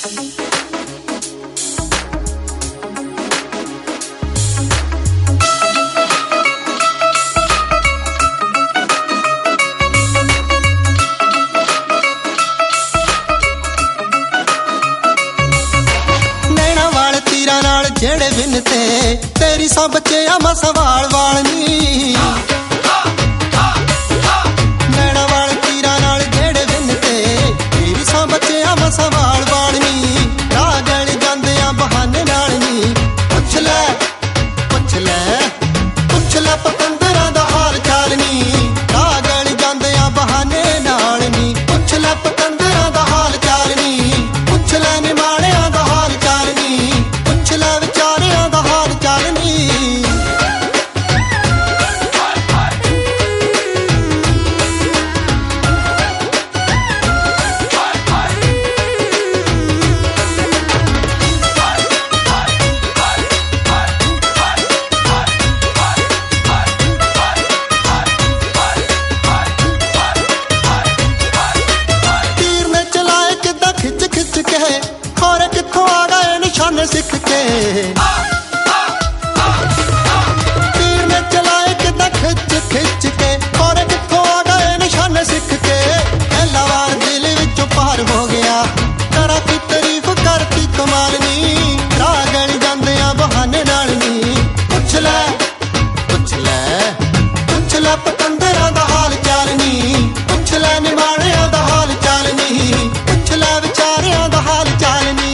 ਜਿਹੜੇ ਬਿਨ ਤੇ ਤੇਰੀ ਸਭ ਬੱਚਿਆਂ ਮਾ ਸਵਾਲ ਵਾਲ ਨੀ ਨੈਣਾ ਵਾਲ ਤੀਰਾਂ ਨਾਲ ਜਿਹੜੇ ਬਿਨ ਤੇ ਤੇਰੀ ਸਭ ਬੱਚਿਆਂ ਮਾ ਸਵਾਲ ਵਾਲ ਨੀ ਰਾਹ ਗਲ ਜਾਂਦਿਆਂ ਬਹਾਨੇ ਨਾਲ ਨੀ ਪੁੱਛ ਲੈ ਪੁੱਛ ਲੈ ਪੁੱਛ ਲੈ ਪਤੰਦਰਾਂ ਦਾ ਹਾਲ ਚਾਲ ਨੀ ਰਾਹ ਗਲ ਜਾਂਦਿਆਂ ਬਹਾਨੇ ਨਾਲ ਨੀ ਪੁੱਛ ਲੈ ਪਤੰਦਰਾਂ ਦਾ ਹਾਲ ਚਾਲ ਨੀ ਪੁੱਛ ਲੈ ਨਿਮਾਣਿਆਂ ਦਾ ਹਾਲ ਚਾਲ ਨੀ ਪੁੱਛ ਲੈ ਖੋਰੇ ਕਿੱਥੋਂ ਆ ਗਏ ਨਿਸ਼ਾਨੇ ਸਿੱਖ ਕੇ ਤੀਰ ਨੇ ਚਲਾਏ ਕਿੱਦਾਂ ਖਿੱਚ ਖਿੱਚ ਕੇ ਖੋਰੇ ਕਿੱਥੋਂ ਆ ਗਏ ਨਿਸ਼ਾਨੇ ਸਿੱਖ ਕੇ ਪਹਿਲਾ ਵਾਰ ਦਿਲ ਵਿੱਚੋਂ ਪਾਰ ਹੋ ਗਿਆ ਕਰਾਂ ਕੀ ਤਾਰੀਫ ਕਰਤੀ ਕਮਾਲ ਨੀ ਰਾਹ ਗਲ ਜਾਂਦਿਆਂ ਬਹਾਨੇ ਨਾਲ ਨੀ ਪੁੱਛ ਲੈ ਪੁੱਛ ਲੈ ਪੁੱਛ ਲੈ ਪਤੰਦਰਾਂ ਦਾ ਹਾਲ ਚਾਲ ਨੀ ਪੁੱਛ ਲੈ ਨਿਮਾਣਿਆਂ ਦਾ ਹਾਲ ਚਾਲ ਨੀ ਪੁੱਛ ਲੈ ਵਿਚਾਰਿਆਂ ਦਾ ਹਾਲ ਚਾਲ ਨੀ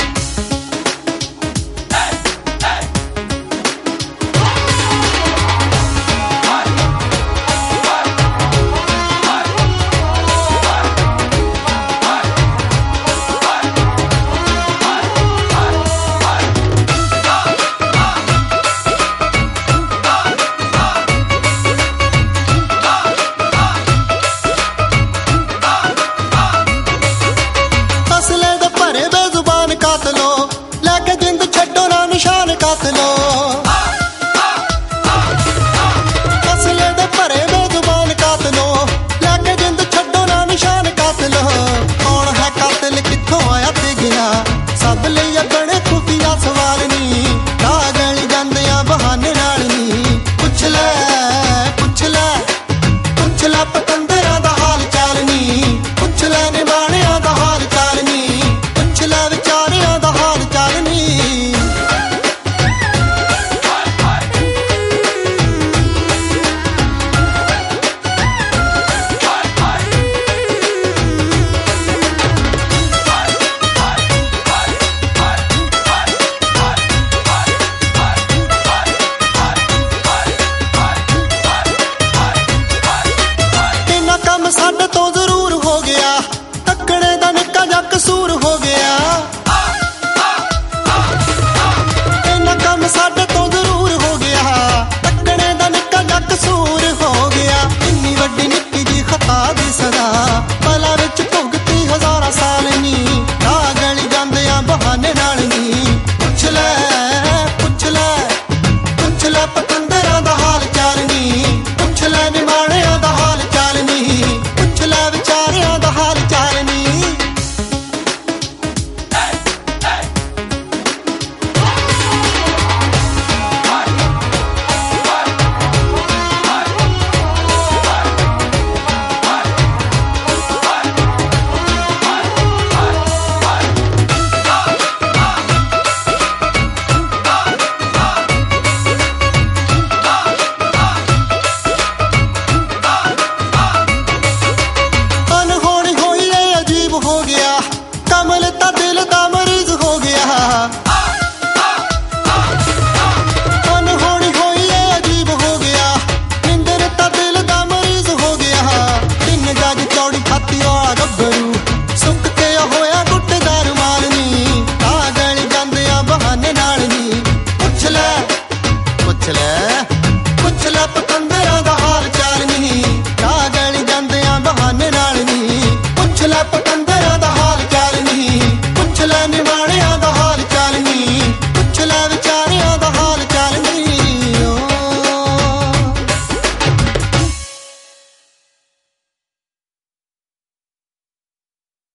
ਨਿਸ਼ਾਨ ਕੱਤ ਲੋ ਅਸਲੇ ਦੇ ਭਰੇ ਬੇਜ਼ੁਬਾਨ ਕੱਤ ਲੋ ਲੈ ਕੇ ਜਿੰਦ ਛੱਡੋ ਨਾ ਨਿਸ਼ਾਨ ਕੱਤ ਲੋ ਕੌਣ ਹੈ ਕਾਤਲ ਕਿੱਥੋਂ ਆਇਆ ਤੇ ਗਿਆ ਸਭ ਲਈ ਬੜੇ ਖੁਫੀਆ ਸਵਾਲ ਨੀ ਰਾਹ ਗਲ ਜਾਂਦਿਆਂ ਬਹਾਨੇ ਨਾਲ ਨੀ ਪੁੱਛ ਲੈ ਪੁੱਛ ਲੈ ਪੁੱਛ ਲੈ ਪਤੰਦਰਾਂ ਦਾ ਹਾਲ ਚਾਲ ਨੀ ਪੁੱਛ ਲੈ ਨਿਮਾਣਿਆਂ ਦਾ ਹਾਲ ਚਾਲ ਨੀ ਪੁੱਛ ਲੈ ਵਿਚਾਰਿਆਂ ਦਾ ਹਾਲ ਚਾਲ ਨੀ ਸਾਡੇ ਤੋਂ ਜ਼ਰੂਰ ਹੋ ਗਿਆ ਤੱਕੜੇ ਦਾ ਨਿੱਕਾ ਜਿਹਾ ਕਸੂਰ ਹੋ ਗਿਆ ਇਹਨਾਂ ਕੰਮ ਸਾਡੇ ਤੋਂ ਜ਼ਰੂਰ ਹੋ ਗਿਆ ਤੱਕੜੇ ਦਾ ਨਿੱਕਾ ਜਿਹਾ ਕਸੂਰ ਹੋ ਗਿਆ ਇੰਨੀ ਵੱਡੀ ਨਿੱਕੀ ਜੀ ਖਤਾ ਦੀ ਸਜ਼ਾ ਪਲਾਂ ਵਿੱਚ ਭੁਗਤੀ ਹਜ਼ਾਰਾਂ ਸਾਲ ਨੀ ਰਾਹ ਗਲ ਜਾਂਦਿਆਂ ਬਹਾਨੇ ਨਾਲ ਨੀ ਪੁੱਛ ਲੈ ਪੁੱਛ ਲੈ ਪੁੱਛ ਲੈ ਪਤੰਦਰਾਂ ਦਾ ਹਾਲ ਚਾਲ ਨੀ ਪੁੱਛ ਲੈ ਨਿਮਾਣਿਆਂ ਦਾ ਹਾਲ ਚਾਲ ਨੀ ਪੁੱਛ ਲੈ ਵਿਚਾਰਿਆਂ ਦਾ ਹਾਲ ਚਾਲ ਨੀ ਕਮਲ ਤਾਂ ਦਿਲ